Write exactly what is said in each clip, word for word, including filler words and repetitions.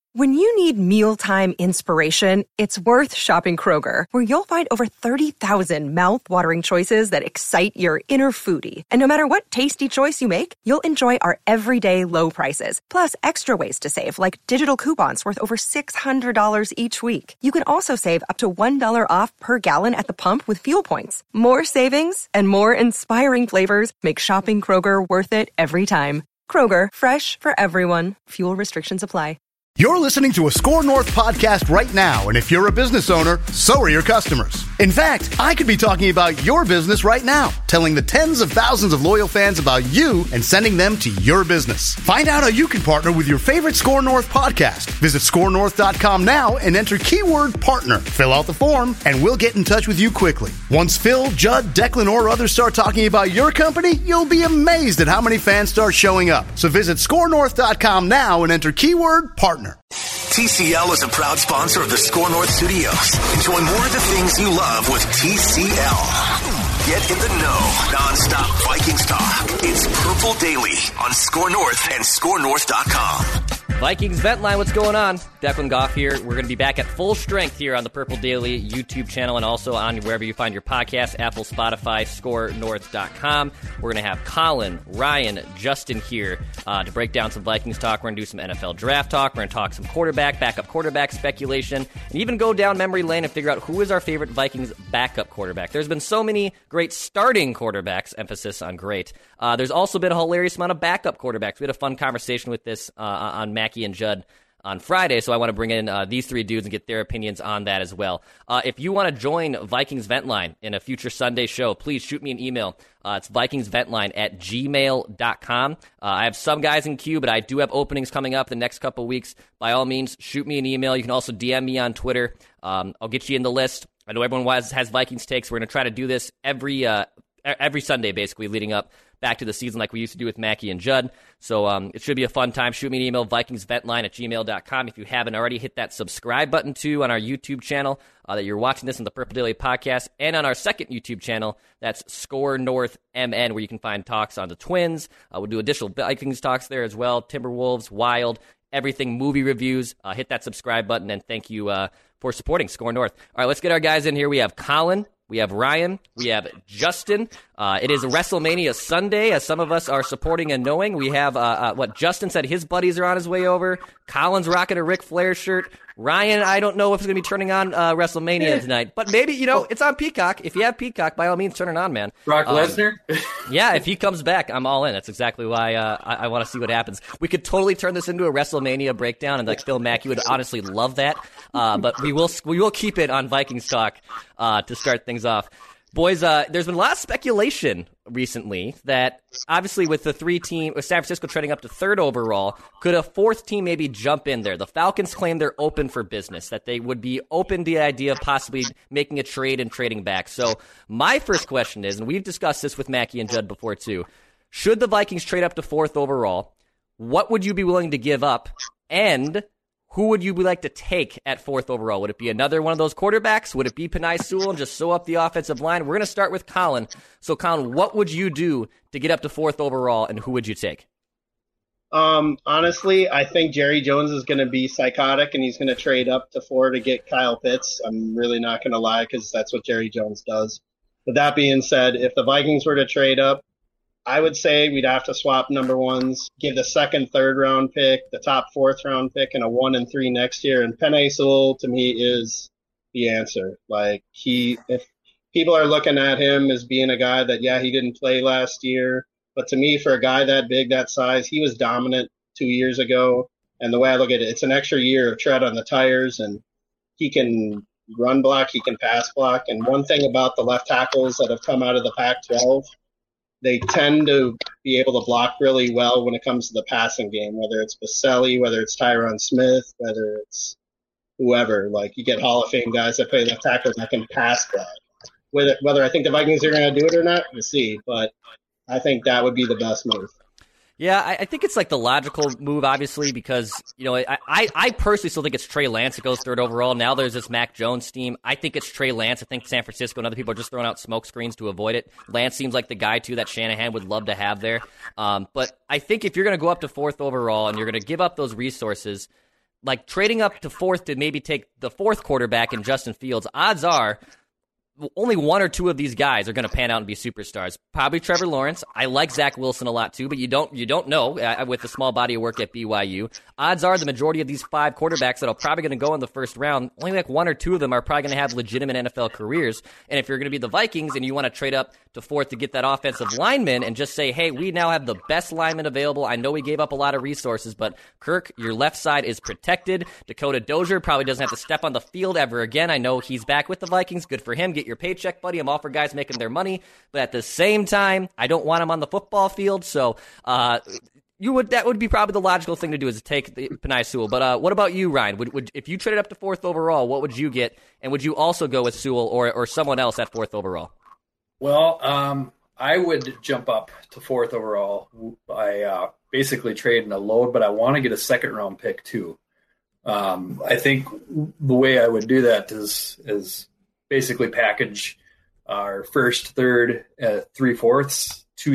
When you need mealtime inspiration, it's worth shopping Kroger, where you'll find over thirty thousand mouth-watering choices that excite your inner foodie. And no matter what tasty choice you make, you'll enjoy our everyday low prices, plus extra ways to save, like digital coupons worth over six hundred dollars each week. You can also save up to one dollar off per gallon at the pump with fuel points. More savings and more inspiring flavors make shopping Kroger worth it every time. Kroger, fresh for everyone. Fuel restrictions apply. You're listening to a Score North podcast right now, and if you're a business owner, so are your customers. In fact, I could be talking about your business right now, telling the tens of thousands of loyal fans about you and sending them to your business. Find out how you can partner with your favorite Score North podcast. Visit score north dot com now and enter keyword partner. Fill out the form, and we'll get in touch with you quickly. Once Phil, Judd, Declan, or others start talking about your company, you'll be amazed at how many fans start showing up. So visit score north dot com now and enter keyword partner. T C L is a proud sponsor of the Score North Studios. Enjoy more of the things you love with T C L. Get in the know, non-stop Vikings talk. It's Purple Daily on Score North and score north dot com. Vikings Vent Line, what's going on? Declan Goff here. We're going to be back at full strength here on the Purple Daily YouTube channel and also on wherever you find your podcasts, Apple, Spotify, score north dot com. We're going to have Colin, Ryan, Justin here uh, to break down some Vikings talk. We're going to do some N F L draft talk. We're going to talk some quarterback, backup quarterback speculation, and even go down memory lane and figure out who is our favorite Vikings backup quarterback. There's been so many great starting quarterbacks, emphasis on great. Uh, there's also been a hilarious amount of backup quarterbacks. We had a fun conversation with this uh, on Mackie and Judd on Friday, so I want to bring in uh, these three dudes and get their opinions on that as well. Uh, if you want to join Vikings Vent Line in a future Sunday show, please shoot me an email. Uh, it's vikingsventline at gmail dot com. Uh, I have some guys in queue, but I do have openings coming up the next couple weeks. By all means, shoot me an email. You can also D M me on Twitter. Um, I'll get you in the list. I know everyone has, has Vikings takes. We're going to try to do this every uh, every Sunday, basically, leading up back to the season like we used to do with Mackie and Judd. So um, it should be a fun time. Shoot me an email, vikingsventline at gmail dot com. If you haven't already, hit that subscribe button, too, on our YouTube channel uh, that you're watching this on the Purple Daily Podcast, and on our second YouTube channel, that's Score North M N, where you can find talks on the Twins. Uh, we'll do additional Vikings talks there as well, Timberwolves, Wild, everything, movie reviews. Uh, hit that subscribe button, and thank you uh, for supporting Score North. All right, let's get our guys in here. We have Colin. We have Ryan. We have Justin. Uh, it is a WrestleMania Sunday, as some of us are supporting and knowing. We have, uh, uh, what, Justin said his buddies are on his way over. Colin's rocking a Ric Flair shirt. Ryan, I don't know if he's going to be turning on uh, WrestleMania tonight. But maybe, you know, it's on Peacock. If you have Peacock, by all means, turn it on, man. Brock um, Lesnar? Yeah, if he comes back, I'm all in. That's exactly why uh, I, I want to see what happens. We could totally turn this into a WrestleMania breakdown, and like Phil Mackey would honestly love that. Uh, but we will we will keep it on Vikings talk uh, to start things off. Boys, uh, there's been a lot of speculation recently that obviously with the three team, with San Francisco trading up to third overall, could a fourth team maybe jump in there? The Falcons claim they're open for business, that they would be open to the idea of possibly making a trade and trading back. So my first question is, and we've discussed this with Mackie and Judd before too, should the Vikings trade up to fourth overall, what would you be willing to give up? And who would you like to take at fourth overall? Would it be another one of those quarterbacks? Would it be Penei Sewell and just sew up the offensive line? We're going to start with Colin. So, Colin, what would you do to get up to fourth overall, and who would you take? Um, honestly, I think Jerry Jones is going to be psychotic, and he's going to trade up to four to get Kyle Pitts. I'm really not going to lie, because that's what Jerry Jones does. With that being said, if the Vikings were to trade up, I would say we'd have to swap number ones, give the second, third round pick, the top fourth round pick, and a one and three next year. And Penei Sewell, to me, is the answer. Like, he, if people are looking at him as being a guy that, yeah, he didn't play last year, but to me, for a guy that big, that size, he was dominant two years ago. And the way I look at it, it's an extra year of tread on the tires, and he can run block, he can pass block. And one thing about the left tackles that have come out of the Pac twelve, they tend to be able to block really well when it comes to the passing game, whether it's Baselli, whether it's Tyron Smith, whether it's whoever. Like, you get Hall of Fame guys that play left tackle that can pass block. Whether, whether I think the Vikings are going to do it or not, we'll see. But I think that would be the best move. Yeah, I, I think it's like the logical move, obviously, because, you know, I, I, I personally still think it's Trey Lance that goes third overall. Now there's this Mac Jones team. I think it's Trey Lance. I think San Francisco and other people are just throwing out smoke screens to avoid it. Lance seems like the guy, too, that Shanahan would love to have there. Um, but I think if you're going to go up to fourth overall and you're going to give up those resources, like trading up to fourth to maybe take the fourth quarterback in Justin Fields, odds are only one or two of these guys are going to pan out and be superstars. Probably Trevor Lawrence. I like Zach Wilson a lot too, but you don't you don't know uh, with the small body of work at B Y U. Odds are the majority of these five quarterbacks that are probably going to go in the first round, only like one or two of them are probably going to have legitimate N F L careers. And if you're going to be the Vikings and you want to trade up to fourth to get that offensive lineman and just say, hey, we now have the best lineman available. I know we gave up a lot of resources, but Kirk, your left side is protected. Dakota Dozier probably doesn't have to step on the field ever again. I know he's back with the Vikings. Good for him. Get your paycheck, buddy. I'm all for guys making their money. But at the same time, I don't want him on the football field. So uh, you would that would be probably the logical thing to do is to take the Penei Sewell. But uh, what about you, Ryan? Would, would if you traded up to fourth overall, what would you get? And would you also go with Sewell or, or someone else at fourth overall? Well, um, I would jump up to fourth overall by uh, basically trading a load, but I want to get a second round pick too. Um, I think the way I would do that is is basically package our first, third, uh, three fourths, two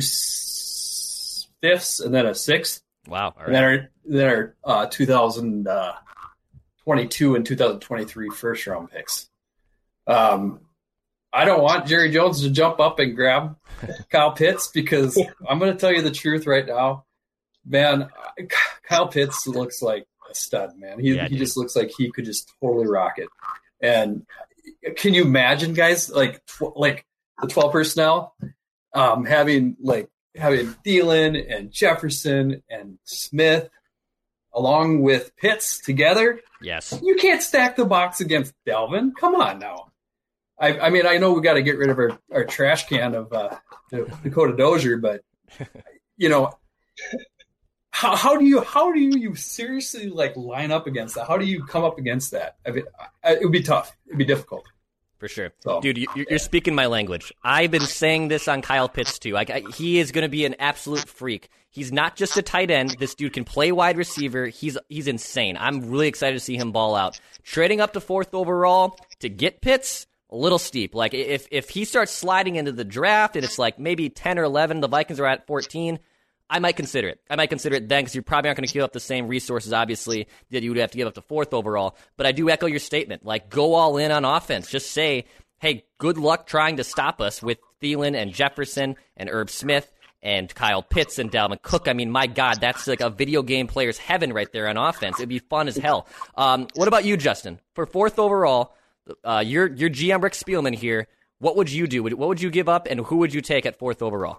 s- fifths, and then a sixth. Wow! All right. And then our then our uh, two thousand twenty-two and two thousand twenty-three first round picks. Um. I don't want Jerry Jones to jump up and grab Kyle Pitts because I'm going to tell you the truth right now. Man, Kyle Pitts looks like a stud, man. He, yeah, he just looks like he could just totally rock it. And can you imagine, guys, like tw- like the twelve personnel um, having like having Thielen and Jefferson and Smith along with Pitts together? Yes. You can't stack the box against Dalvin. Come on now. I, I mean, I know we got to get rid of our, our trash can of uh, Dakota Dozier, but you know, how how do you how do you, you seriously like line up against that? How do you come up against that? I mean, I, it would be tough. It'd be difficult. For sure. So, Dude, you, you're speaking my language. I've been saying this on Kyle Pitts, too. Like, I, he is going to be an absolute freak. He's not just a tight end. This dude can play wide receiver. He's he's insane. I'm really excited to see him ball out. Trading up to fourth overall to get Pitts, a little steep. Like, if if he starts sliding into the draft and it's like maybe ten or eleven, the Vikings are at fourteen, I might consider it. I might consider it then because you probably aren't going to give up the same resources, obviously, that you would have to give up to fourth overall. But I do echo your statement. Like, go all in on offense. Just say, hey, good luck trying to stop us with Thielen and Jefferson and Herb Smith and Kyle Pitts and Dalvin Cook. I mean, my God, that's like a video game player's heaven right there on offense. It'd be fun as hell. Um, what about you, Justin? For fourth overall, uh, you're, you're G M Rick Spielman here. What would you do? What would you give up, and who would you take at fourth overall?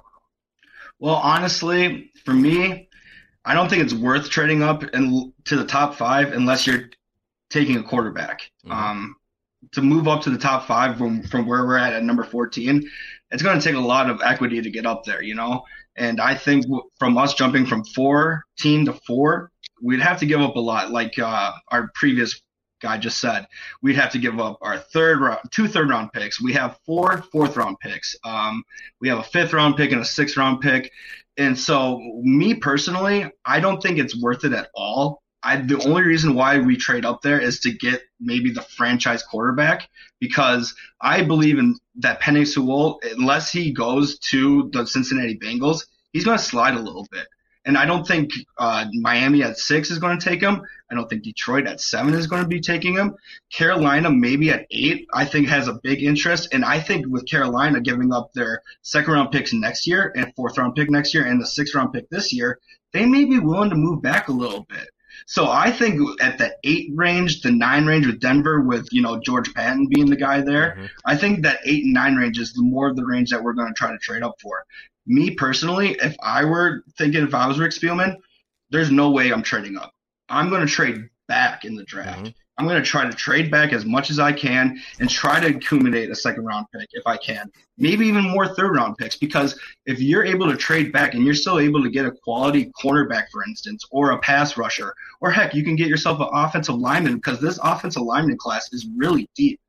Well, honestly, for me, I don't think it's worth trading up and to the top five unless you're taking a quarterback. Mm-hmm. Um, to move up to the top five from, from where we're at at number fourteen, it's going to take a lot of equity to get up there, you know? And I think from us jumping from fourteen to four, we'd have to give up a lot. Like uh, our previous guy just said, we'd have to give up our third round, two third round picks. We have four fourth round picks. Um, we have a fifth round pick and a sixth round pick. And so me personally, I don't think it's worth it at all. I, the only reason why we trade up there is to get maybe the franchise quarterback, because I believe in that Penei Sewell, unless he goes to the Cincinnati Bengals, he's going to slide a little bit. And I don't think uh, Miami at six is going to take him. I don't think Detroit at seven is going to be taking him. Carolina maybe at eight, I think, has a big interest. And I think with Carolina giving up their second-round picks next year and fourth-round pick next year and the sixth-round pick this year, they may be willing to move back a little bit. So I think at the eight range, the nine range with Denver, with, you know, George Patton being the guy there, mm-hmm. I think that eight and nine range is the more of the range that we're going to try to trade up for. Me personally, if I were thinking, if I was Rick Spielman, there's no way I'm trading up. I'm going to trade back in the draft. Mm-hmm. I'm going to try to trade back as much as I can and try to accumulate a second round pick if I can. Maybe even more third round picks, because if you're able to trade back and you're still able to get a quality cornerback, for instance, or a pass rusher, or heck, you can get yourself an offensive lineman, because this offensive lineman class is really deep.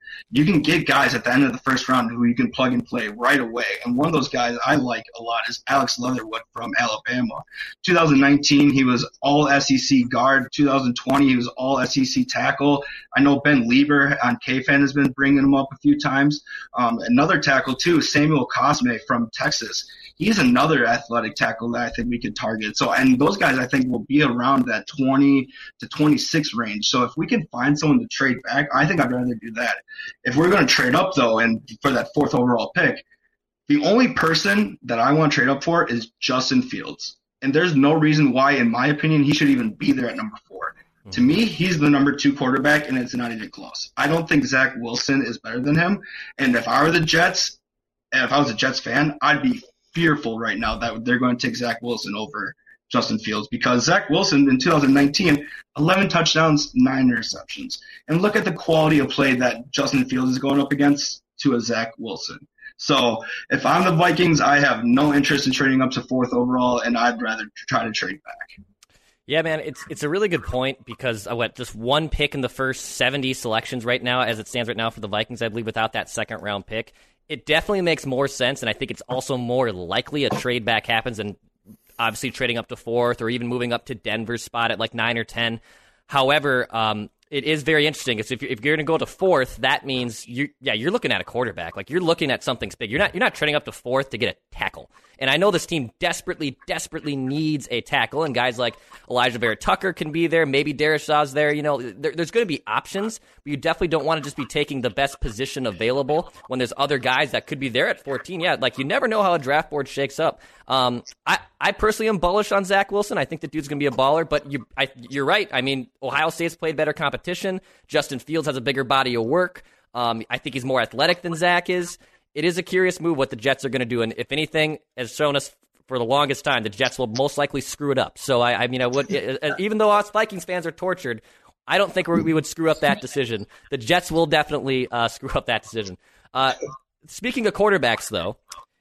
you can get guys at the end of the first round who you can plug and play right away. And one of those guys I like a lot is Alex Leatherwood from Alabama. twenty nineteen, he was all S E C guard. twenty twenty, he was all S E C tackle. I know Ben Lieber on K-Fan has been bringing him up a few times. Um, another tackle, too, Samuel Cosme from Texas. He's another athletic tackle that I think we could target. So, and those guys I think will be around that twenty to twenty-six range. So if we can find someone to trade back, I think I'd rather do that. If we're going to trade up, though, and for that fourth overall pick, the only person that I want to trade up for is Justin Fields. And there's no reason why, in my opinion, he should even be there at number four. Mm-hmm. To me, he's the number two quarterback, and it's not even close. I don't think Zach Wilson is better than him. And if I were the Jets, and if I was a Jets fan, I'd be fearful right now that they're going to take Zach Wilson over Justin Fields, because Zach Wilson in two thousand nineteen, eleven touchdowns, nine interceptions. And look at the quality of play that Justin Fields is going up against to a Zach Wilson. So if I'm the Vikings, I have no interest in trading up to fourth overall, and I'd rather try to trade back. Yeah, man, it's it's a really good point, because I went just one pick in the first seventy selections right now, as it stands right now for the Vikings, I believe, without that second round pick. It definitely makes more sense, and I think it's also more likely a trade back happens than obviously trading up to fourth or even moving up to Denver's spot at like nine or ten. However, um, it is very interesting. It's if you're, if you're going to go to fourth, that means you yeah you're looking at a quarterback. Like, you're looking at something big. You're not you're not trading up to fourth to get a tackle. And I know this team desperately, desperately needs a tackle, and guys like Elijah Vera Tucker can be there. Maybe Darius Shaw's there. You know, there, there's going to be options, but you definitely don't want to just be taking the best position available when there's other guys that could be there at fourteen. Yeah, like, you never know how a draft board shakes up. Um, I, I personally am bullish on Zach Wilson. I think the dude's going to be a baller, but you, I, you're right. I mean, Ohio State's played better competition. Justin Fields has a bigger body of work. Um, I think he's more athletic than Zach is. It is a curious move what the Jets are going to do, and if anything has shown us for the longest time, the Jets will most likely screw it up. So, I, I mean, I would, even though us Vikings fans are tortured, I don't think we would screw up that decision. The Jets will definitely uh, screw up that decision. Uh, speaking of quarterbacks, though,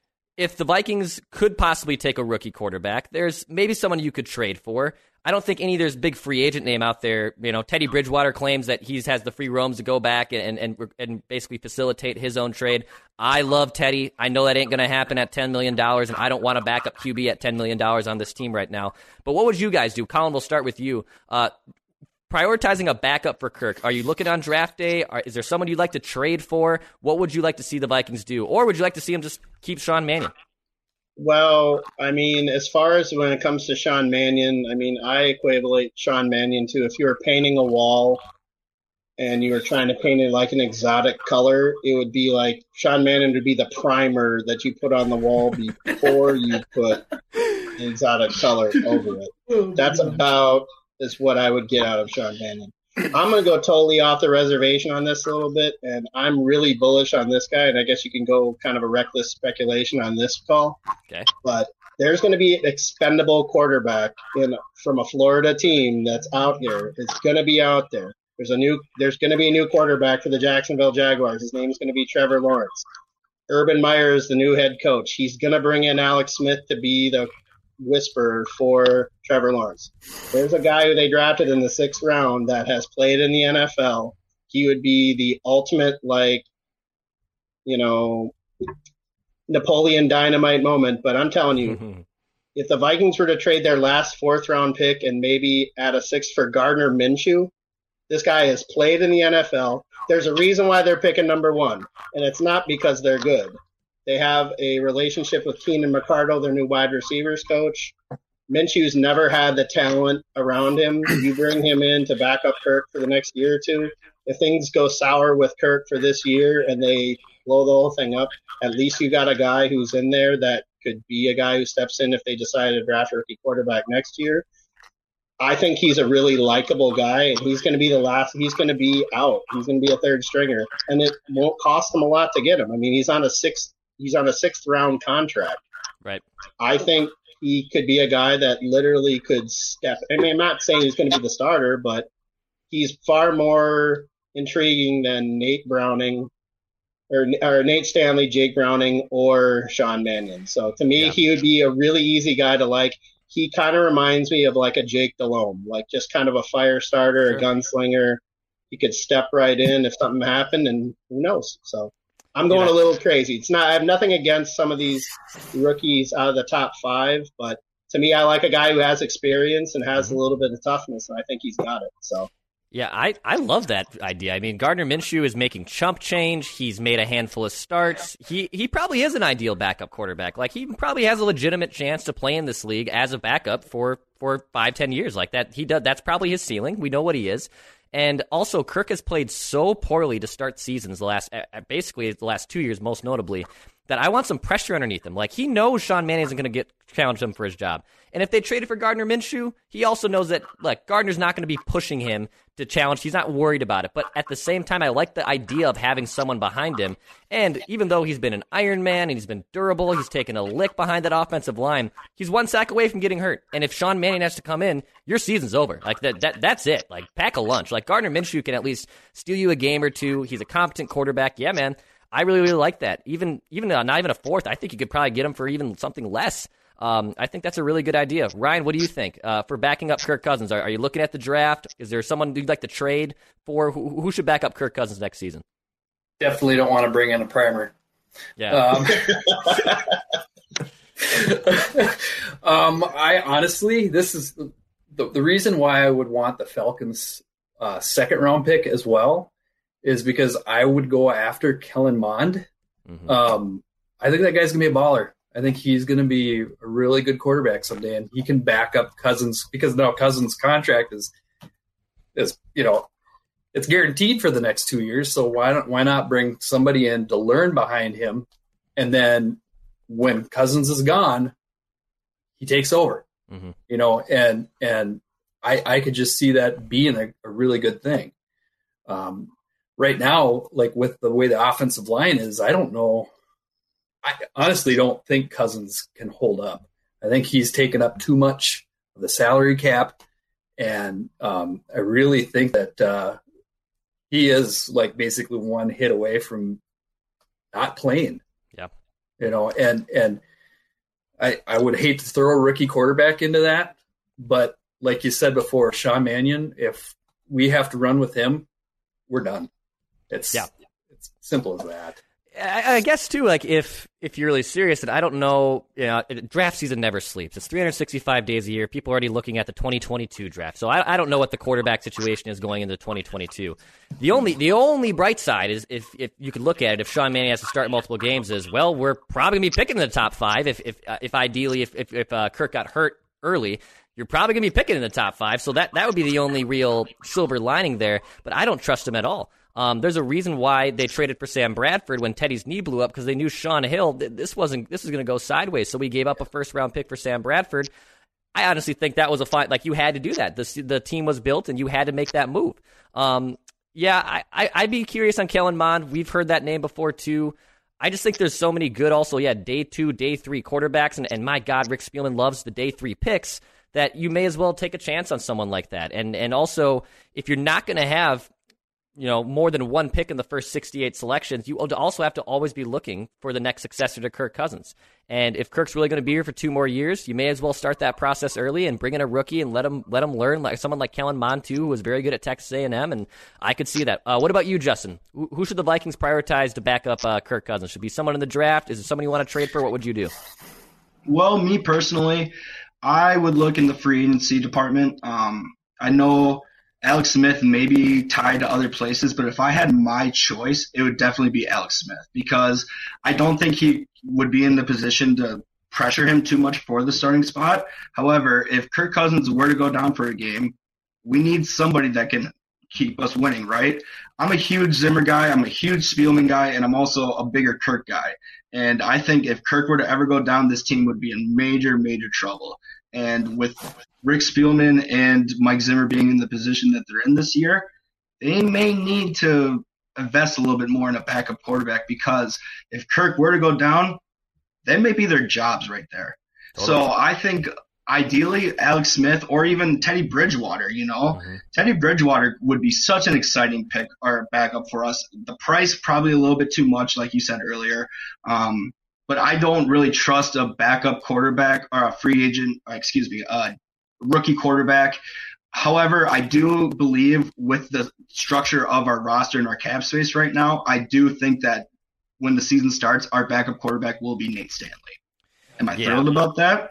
if the Vikings could possibly take a rookie quarterback, there's maybe someone you could trade for. I don't think any there's big free agent name out there. You know, Teddy Bridgewater claims that he has the free roams to go back and and and basically facilitate his own trade. I love Teddy. I know that ain't going to happen at ten million dollars, and I don't want a backup Q B at ten million dollars on this team right now. But what would you guys do? Colin, we'll start with you. Uh, prioritizing a backup for Kirk. Are you looking on draft day? Are, is there someone you'd like to trade for? What would you like to see the Vikings do? Or would you like to see him just keep Sean Mannion? Well, I mean, as far as when it comes to Sean Mannion, I mean, I equate Sean Mannion to, if you were painting a wall and you were trying to paint it like an exotic color, it would be like Sean Mannion would be the primer that you put on the wall before you put an exotic color over it. That's about is what I would get out of Sean Mannion. I'm going to go totally off the reservation on this a little bit, and I'm really bullish on this guy, and I guess you can go kind of a reckless speculation on this call. Okay. But there's going to be an expendable quarterback in from a Florida team that's out here. It's going to be out there. There's a new. There's going to be a new quarterback for the Jacksonville Jaguars. His name is going to be Trevor Lawrence. Urban Meyer is the new head coach. He's going to bring in Alex Smith to be the whisperer for Trevor Lawrence. There's a guy who they drafted in the sixth round that has played in the N F L. He would be the ultimate, like, you know, Napoleon Dynamite moment. But I'm telling you, mm-hmm. if the Vikings were to trade their last fourth round pick and maybe add a sixth for Gardner Minshew, this guy has played in the N F L. There's a reason why they're picking number one, and it's not because they're good. They have a relationship with Keenan McCardle, their new wide receivers coach. Minshew's never had the talent around him. You bring him in to back up Kirk for the next year or two. If things go sour with Kirk for this year and they blow the whole thing up, at least you got a guy who's in there that could be a guy who steps in if they decide to draft a rookie quarterback next year. I think he's a really likable guy, and he's going to be the last. He's going to be out. He's going to be a third stringer, and it won't cost him a lot to get him. I mean, he's on a sixth. He's on a sixth round contract. Right. I think he could be a guy that literally could step. I mean, I'm not saying he's going to be the starter, but he's far more intriguing than Nate Browning or, or Nate Stanley, Jake Browning, or Sean Mannion. So to me, yeah. he would be a really easy guy to like. He kind of reminds me of like a Jake Delhomme, like just kind of a fire starter, sure. a gunslinger. he could step right in if something happened, and who knows? So I'm going Yeah. a little crazy. It's not. I have nothing against some of these rookies out of the top five, but to me, I like a guy who has experience and has Mm-hmm. a little bit of toughness, and I think he's got it. So. Yeah, I, I love that idea. I mean, Gardner Minshew is making chump change. He's made a handful of starts. He he probably is an ideal backup quarterback. Like, he probably has a legitimate chance to play in this league as a backup for, for five, ten years. Like that, he does. That's probably his ceiling. We know what he is. And also, Kirk has played so poorly to start seasons the last, basically the last two years, most notably, that I want some pressure underneath him. Like, he knows Sean Mannion isn't going to get challenge him for his job. And if they traded for Gardner Minshew, he also knows that, like, Gardner's not going to be pushing him to challenge. He's not worried about it. But at the same time, I like the idea of having someone behind him. And even though he's been an Iron Man and he's been durable, he's taken a lick behind that offensive line, he's one sack away from getting hurt. And if Sean Mannion has to come in, your season's over. Like, that, that that's it. Like, pack a lunch. Like, Gardner Minshew can at least steal you a game or two. He's a competent quarterback. Yeah, man. I really, really like that. Even, even uh, not even a fourth. I think you could probably get him for even something less. Um, I think that's a really good idea. Ryan, what do you think uh, for backing up Kirk Cousins? Are, are you looking at the draft? Is there someone you'd like to trade for? Who, who should back up Kirk Cousins next season? Definitely don't want to bring in a primer. Yeah. Um, um, I honestly, this is the, the reason why I would want the Falcons' uh, second round pick as well, is because I would go after Kellen Mond. Mm-hmm. Um, I think that guy's gonna be a baller. I think he's going to be a really good quarterback someday, and he can back up Cousins, because now Cousins' contract is, is you know, it's guaranteed for the next two years. So why don't why not bring somebody in to learn behind him, and then when Cousins is gone, he takes over. Mm-hmm. You know, and and I I could just see that being a, a really good thing. Um, right now, like with the way the offensive line is, I don't know. I honestly don't think Cousins can hold up. I think he's taken up too much of the salary cap, and um, I really think that uh, he is like basically one hit away from not playing. Yeah, you know, and and I I would hate to throw a rookie quarterback into that, but like you said before, Sean Mannion, if we have to run with him, we're done. It's yeah. it's simple as that. I, I guess too, like if if you're really serious, and I don't know, you know, draft season never sleeps. It's three hundred sixty-five days a year. People are already looking at the twenty twenty-two draft, so I, I don't know what the quarterback situation is going into twenty twenty-two. The only the only bright side is if if you could look at it, if Sean Mannion has to start multiple games, is well, we're probably gonna be picking in the top five. If if uh, if ideally if if, if uh, Kirk got hurt early, you're probably gonna be picking in the top five. So that that would be the only real silver lining there. But I don't trust him at all. Um, there's a reason why they traded for Sam Bradford when Teddy's knee blew up, because they knew Sean Hill, this wasn't this was going to go sideways. So we gave up a first round pick for Sam Bradford. I honestly think that was a fine, like you had to do that. The the team was built and you had to make that move. Um, yeah, I, I I'd be curious on Kellen Mond. We've heard that name before too. I just think there's so many good, also yeah, day two, day three quarterbacks, and, and my God, Rick Spielman loves the day three picks, that you may as well take a chance on someone like that. And and also, if you're not going to have, you know, more than one pick in the first sixty-eight selections, you also have to always be looking for the next successor to Kirk Cousins. And if Kirk's really going to be here for two more years, you may as well start that process early and bring in a rookie and let him let him learn, like someone like Kellen Mond too, who was very good at Texas A and M, and I could see that. Uh, what about you, Justin? Who, who should the Vikings prioritize to back up uh, Kirk Cousins? Should it be someone in the draft? Is it someone you want to trade for? What would you do? Well, me personally, I would look in the free agency department. Um, I know Alex Smith may be tied to other places, but if I had my choice, it would definitely be Alex Smith, because I don't think he would be in the position to pressure him too much for the starting spot. However, if Kirk Cousins were to go down for a game, we need somebody that can keep us winning, right? I'm a huge Zimmer guy. I'm a huge Spielman guy, and I'm also a bigger Kirk guy. And I think if Kirk were to ever go down, this team would be in major, major trouble. And with Rick Spielman and Mike Zimmer being in the position that they're in this year, they may need to invest a little bit more in a backup quarterback, because if Kirk were to go down, that may be their jobs right there. Totally. So I think ideally Alex Smith or even Teddy Bridgewater, you know, mm-hmm. Teddy Bridgewater would be such an exciting pick or backup for us. The price probably a little bit too much, like you said earlier. Um, But I don't really trust a backup quarterback or a free agent, or excuse me, a rookie quarterback. However, I do believe with the structure of our roster and our cap space right now, I do think that when the season starts, our backup quarterback will be Nate Stanley. Am I yeah. thrilled about that?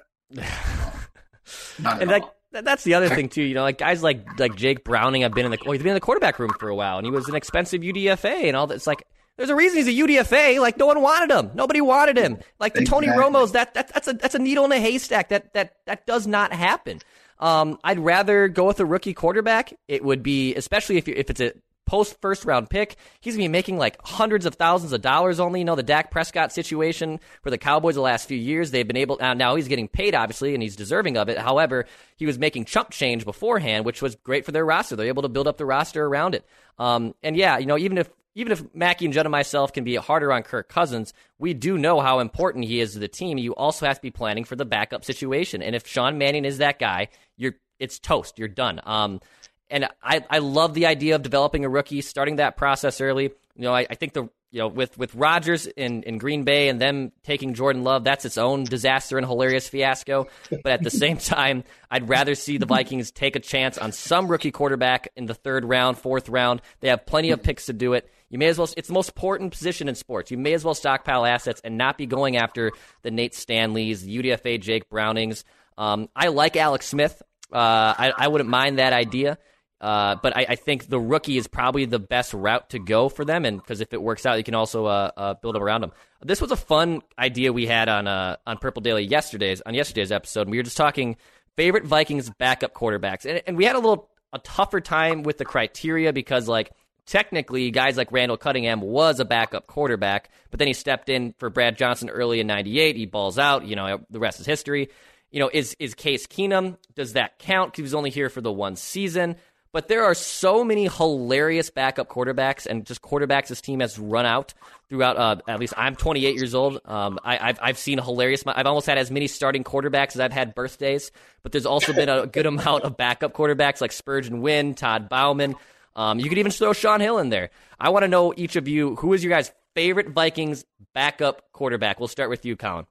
Not at and all. Like, that's the other thing too, you know, like guys like like Jake Browning have been in the well, he's been in the quarterback room for a while, and he was an expensive U D F A and all that. It's like there's a reason he's a U D F A. Like no one wanted him, nobody wanted him. Like the exactly. Tony Romo's that, that that's a that's a needle in a haystack. That that that does not happen. Um, I'd rather go with a rookie quarterback. It would be especially if you if it's a post first round pick, he's going to be making like hundreds of thousands of dollars only. You know, the Dak Prescott situation for the Cowboys the last few years, they've been able, uh, now he's getting paid obviously and he's deserving of it. However, he was making chump change beforehand, which was great for their roster. They're able to build up the roster around it. Um, and yeah, you know, even if, even if Mackie and Judd and myself can be harder on Kirk Cousins, we do know how important he is to the team. You also have to be planning for the backup situation. And if Sean Mannion is that guy, you're, it's toast. You're done. Um, And I, I love the idea of developing a rookie, starting that process early. You know, I, I think the you know with with Rodgers in, in Green Bay and them taking Jordan Love, that's its own disaster and hilarious fiasco. But at the same time, I'd rather see the Vikings take a chance on some rookie quarterback in the third round, fourth round. They have plenty of picks to do it. You may as well. It's the most important position in sports. You may as well stockpile assets and not be going after the Nate Stanleys, the U D F A Jake Brownings. Um, I like Alex Smith. Uh, I, I wouldn't mind that idea. Uh, but I, I think the rookie is probably the best route to go for them, and because if it works out, you can also uh, uh, build them around them. This was a fun idea we had on uh, on Purple Daily yesterday's on yesterday's episode. We were just talking favorite Vikings backup quarterbacks, and, and we had a little a tougher time with the criteria because, like, technically, guys like Randall Cunningham was a backup quarterback, but then he stepped in for Brad Johnson early in ninety-eight. He balls out. You know, the rest is history. You know, is is Case Keenum? Does that count? Because he was only here for the one season. But there are so many hilarious backup quarterbacks and just quarterbacks this team has run out throughout. Uh, at least I'm twenty-eight years old. Um, I, I've I've seen hilarious. I've almost had as many starting quarterbacks as I've had birthdays. But there's also been a good amount of backup quarterbacks like Spurgeon Wynn, Todd Bouman. Um, you could even throw Sean Hill in there. I want to know each of you, who is your guys' favorite Vikings backup quarterback? We'll start with you, Colin.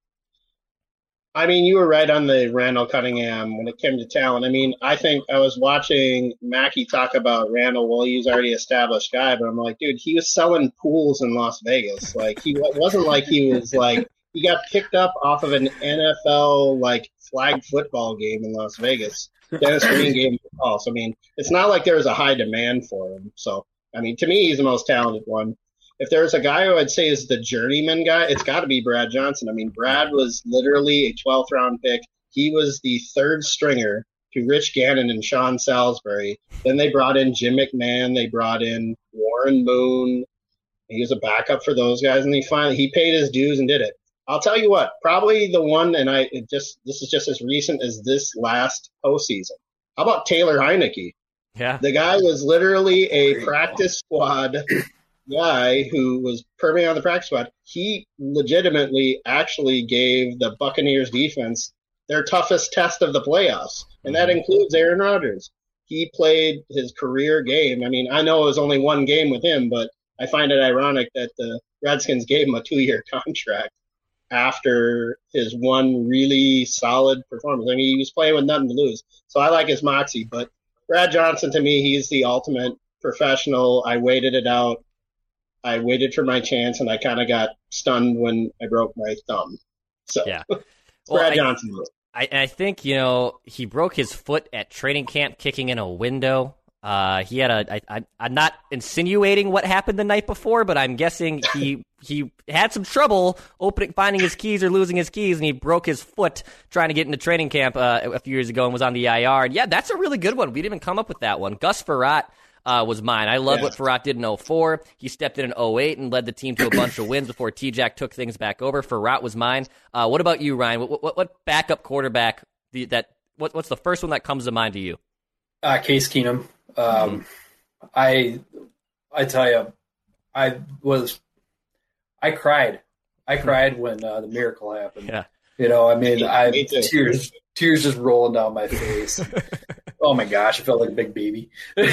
I mean, you were right on the Randall Cunningham when it came to talent. I mean, I think I was watching Mackie talk about Randall. Well, he's already an established guy, but I'm like, dude, he was selling pools in Las Vegas. Like, he it wasn't like he was like, he got picked up off of an N F L, like, flag football game in Las Vegas. Dennis Green gave him the call. So, I mean, it's not like there was a high demand for him. So, I mean, to me, he's the most talented one. If there's a guy who I'd say is the journeyman guy, it's got to be Brad Johnson. I mean, Brad was literally a twelfth round pick. He was the third stringer to Rich Gannon and Sean Salisbury. Then they brought in Jim McMahon. They brought in Warren Moon. He was a backup for those guys, and he finally he paid his dues and did it. I'll tell you what, probably the one, and I it just this is just as recent as this last postseason. How about Taylor Heineke? Yeah, the guy was literally a practice squad guy who was permanently on the practice squad. He legitimately actually gave the Buccaneers defense their toughest test of the playoffs, and that includes Aaron Rodgers. He played his career game. I mean, I know it was only one game with him, but I find it ironic that the Redskins gave him a two-year contract after his one really solid performance. I mean, he was playing with nothing to lose. So I like his moxie, but Brad Johnson, to me, he's the ultimate professional. I waited it out. I waited for my chance, and I kind of got stunned when I broke my thumb. So, yeah, well, I, Brad Johnson. I, I think, you know, he broke his foot at training camp kicking in a window. Uh, he had a. I, I, I'm not insinuating what happened the night before, but I'm guessing he he had some trouble opening, finding his keys or losing his keys, and he broke his foot trying to get into training camp uh, a few years ago and was on the I R. And yeah, that's a really good one. We didn't even come up with that one. Gus Frerotte. Uh, was mine. I love yeah. what Frerotte did in oh four. He stepped in in oh eight and led the team to a bunch of wins before T-Jack took things back over. Frerotte was mine. Uh, what about you, Ryan? What, what, what backup quarterback the, that? What, what's the first one that comes to mind to you? Uh, Case Keenum. Um, mm-hmm. I I tell you, I was I cried. I cried when uh, the miracle happened. Yeah. You know, I mean, I tears tears just rolling down my face. Oh my gosh, I felt like a big baby.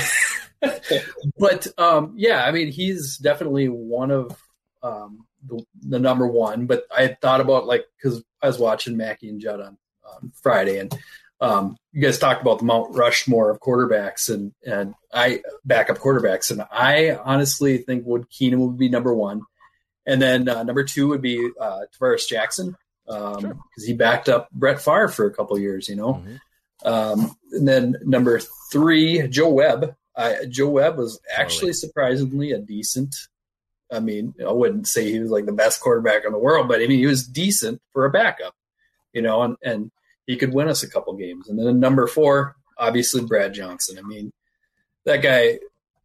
But um, yeah, I mean, he's definitely one of um, the, the number one. But I had thought about, like, because I was watching Mackie and Judd on, on Friday, and Um, you guys talked about the Mount Rushmore of quarterbacks and, and I backup quarterbacks. And I honestly think Wood Keenum would be number one. And then uh, number two would be uh, Tavares Jackson because um, sure. he backed up Brett Favre for a couple of years, you know. Mm-hmm. Um, and then number three, Joe Webb. I, Joe Webb was actually totally. surprisingly a decent. I mean, I wouldn't say he was like the best quarterback in the world, but I mean, he was decent for a backup, you know, and, and he could win us a couple games. And then number four, obviously Brad Johnson. I mean, that guy,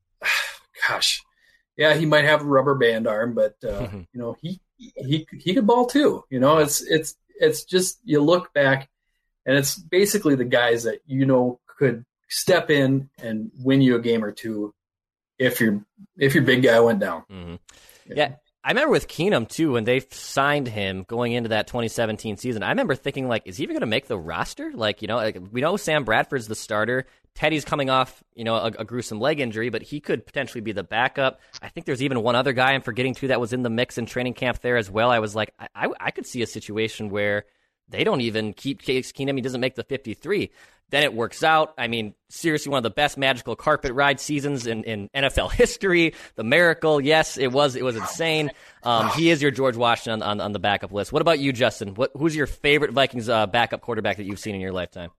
gosh, yeah, he might have a rubber band arm, but uh, mm-hmm. you know, he he he could ball too. You know, it's it's it's just you look back, and it's basically the guys that you know could step in and win you a game or two if your if your big guy went down. Mm-hmm. Yeah. I remember with Keenum, too, when they signed him going into that twenty seventeen season, I remember thinking, like, is he even going to make the roster? Like, you know, like, we know Sam Bradford's the starter. Teddy's coming off, you know, a, a gruesome leg injury, but he could potentially be the backup. I think there's even one other guy I'm forgetting, too, that was in the mix in training camp there as well. I was like, I, I, I could see a situation where they don't even keep Case Keenum. He doesn't make the fifty-three. Then it works out. I mean, seriously, one of the best magical carpet ride seasons in, in N F L history. The miracle, yes, it was it was insane. Um, he is your George Washington on, on, on the backup list. What about you, Justin? What, who's your favorite Vikings uh, backup quarterback that you've seen in your lifetime?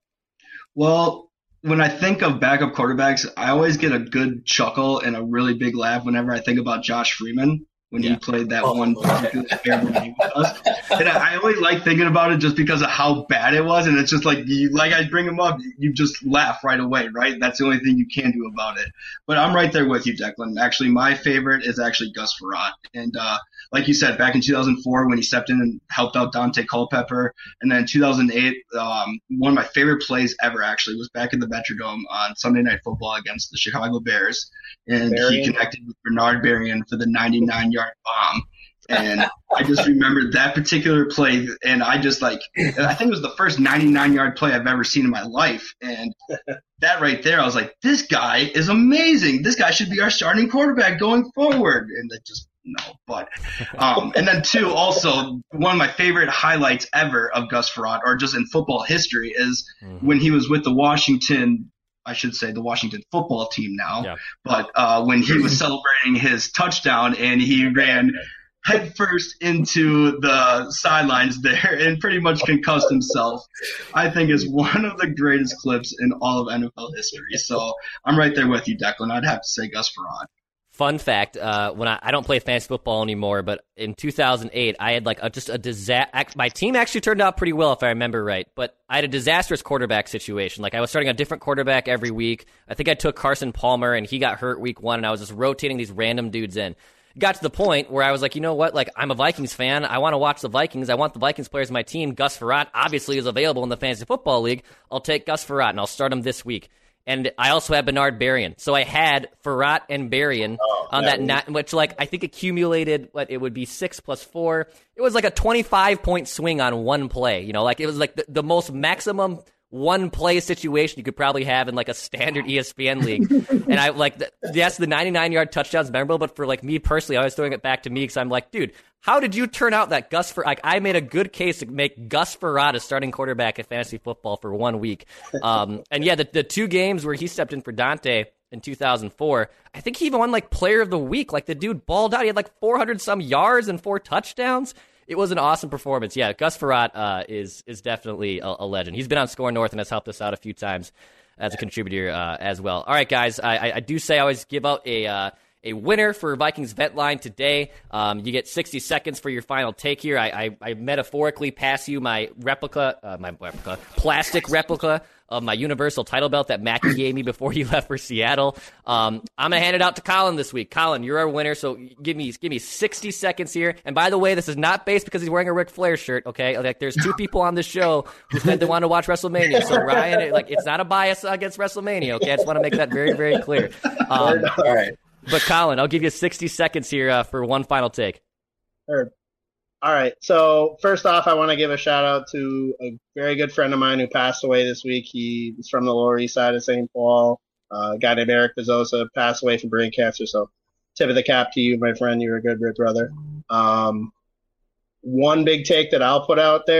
Well, when I think of backup quarterbacks, I always get a good chuckle and a really big laugh whenever I think about Josh Freeman. When yeah. he played that oh, one particular terrible game with us. And I, I always like thinking about it just because of how bad it was. And it's just like, you, like I bring him up, you just laugh right away, right? That's the only thing you can do about it. But I'm right there with you, Declan. Actually, my favorite is actually Gus Frerotte. And uh, like you said, back in two thousand four when he stepped in and helped out Dante Culpepper. And then two thousand eight, um, one of my favorite plays ever actually was back in the Metrodome on Sunday Night Football against the Chicago Bears. And Berrien. He connected with Bernard Berrien for the ninety-nine yard bomb. And I just remembered that particular play, and I just like, I think it was the first ninety-nine yard play I've ever seen in my life. And that right there, I was like, this guy is amazing. This guy should be our starting quarterback going forward. And it just, no, but, um, and then two, also one of my favorite highlights ever of Gus Frerotte, or just in football history, is mm-hmm. when he was with the Washington I should say the Washington football team now, yeah. but uh, when he was celebrating his touchdown and he ran headfirst into the sidelines there and pretty much concussed himself, I think is one of the greatest clips in all of N F L history. So I'm right there with you, Declan. I'd have to say Gus Frerotte. Fun fact, uh, when I, I don't play fantasy football anymore, but in two thousand eight, I had like a, just a disaster. My team actually turned out pretty well, if I remember right, but I had a disastrous quarterback situation. Like I was starting a different quarterback every week. I think I took Carson Palmer, and he got hurt week one, and I was just rotating these random dudes in. It got to the point where I was like, you know what? Like I'm a Vikings fan. I want to watch the Vikings. I want the Vikings players in my team. Gus Frerotte obviously is available in the fantasy football league. I'll take Gus Frerotte, and I'll start him this week. And I also had Bernard Berrien. So I had Frerotte and Berrien oh, on that, that was... which like I think accumulated, what, it would be six plus four. It was like a twenty-five point swing on one play. You know, like it was like the, the most maximum one play situation you could probably have in like a standard E S P N league. And I like, the, yes, the ninety-nine yard touchdown's memorable, but for like me personally, I was throwing it back to me because I'm like, dude, how did you turn out that Gus Frerotte? Like, I made a good case to make Gus Frerotte a starting quarterback in fantasy football for one week. Um, and yeah, the, the two games where he stepped in for Dante in two thousand four, I think he even won like player of the week. Like the dude balled out. He had like four hundred some yards and four touchdowns. It was an awesome performance. Yeah, Gus Frerotte uh, is is definitely a, a legend. He's been on Score North and has helped us out a few times as a contributor uh, as well. All right, guys, I, I, I do say I always give out a uh, a winner for Vikings Vet Line today. Um, you get sixty seconds for your final take here. I, I, I metaphorically pass you my replica, uh, my replica, plastic replica of my Universal title belt that Mackie gave me before he left for Seattle. Um, I'm gonna hand it out to Colin this week. Colin, you're our winner, so give me give me sixty seconds here. And by the way, this is not based because he's wearing a Ric Flair shirt. Okay, like there's two people on this show who said they want to watch WrestleMania. So Ryan, like it's not a bias against WrestleMania. Okay, I just want to make that very very clear. Um, All right. But Colin, I'll give you sixty seconds here uh, for one final take. Sure. All right. So first off, I want to give a shout out to a very good friend of mine who passed away this week. He was from the Lower East Side of Saint Paul. Uh, a guy named Eric Bezzosa passed away from brain cancer. So tip of the cap to you, my friend. You're a good brother. Um, one big take that I'll put out there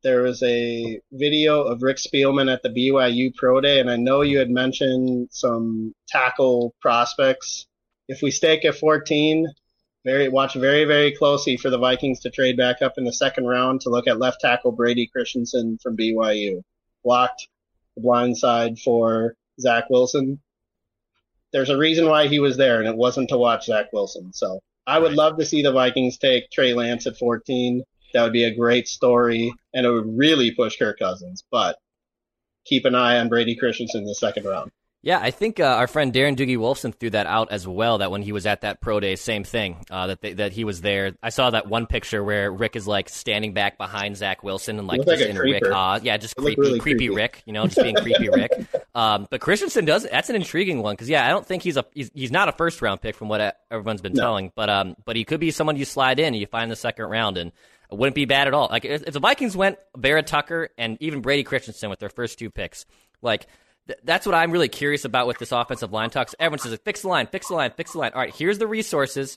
there was a video of Rick Spielman at the B Y U Pro Day, and I know you had mentioned some tackle prospects. If we stake at fourteen, very watch very, very closely for the Vikings to trade back up in the second round to look at left tackle Brady Christensen from B Y U. Blocked the blind side for Zach Wilson. There's a reason why he was there, and it wasn't to watch Zach Wilson. So I would love to see the Vikings take Trey Lance at fourteen. That would be a great story, and it would really push Kirk Cousins. But keep an eye on Brady Christensen in the second round. Yeah, I think uh, our friend Darren Doogie Wolfson threw that out as well, that when he was at that pro day, same thing, uh, that they, that he was there. I saw that one picture where Rick is like standing back behind Zach Wilson and like just like in Rick Oz. Yeah, just creepy, really creepy creepy. Rick, you know, just being creepy Rick. Um, but Christensen does, that's an intriguing one, because yeah, I don't think he's a he's, he's not a first round pick from what everyone's been No. telling, but um, but he could be someone you slide in and you find in the second round, and it wouldn't be bad at all. Like if, if the Vikings went Barrett Tucker and even Brady Christensen with their first two picks, like. That's what I'm really curious about with this offensive line talks. Everyone says, fix the line, fix the line, fix the line. All right, here's the resources.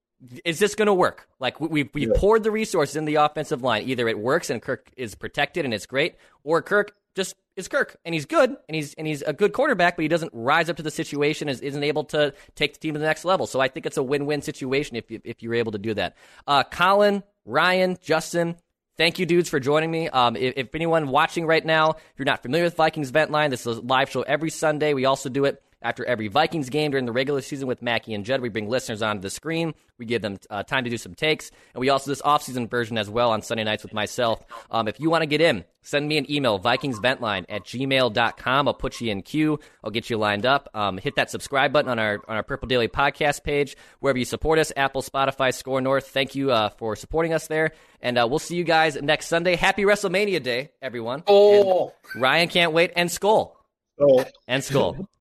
Is this going to work? Like, we've, we've Yeah. poured the resources in the offensive line. Either it works and Kirk is protected and it's great, or Kirk just is Kirk and he's good and he's and he's a good quarterback, but he doesn't rise up to the situation and isn't able to take the team to the next level. So I think it's a win-win situation if, you, if you're able to do that. Uh, Colin, Ryan, Justin, thank you, dudes, for joining me. Um, if, if anyone watching right now, if you're not familiar with Vikings Vent Line, this is a live show every Sunday. We also do it after every Vikings game during the regular season with Mackie and Judd. We bring listeners onto the screen. We give them uh, time to do some takes. And we also do this off-season version as well on Sunday nights with myself. Um, if you want to get in, send me an email, vikingsventline at gmail dot com. I'll put you in queue. I'll get you lined up. Um, hit that subscribe button on our on our Purple Daily podcast page, wherever you support us, Apple, Spotify, Score North. Thank you uh, for supporting us there. And uh, we'll see you guys next Sunday. Happy WrestleMania Day, everyone. Oh, And Ryan can't wait. And Skull. Oh. And Skull.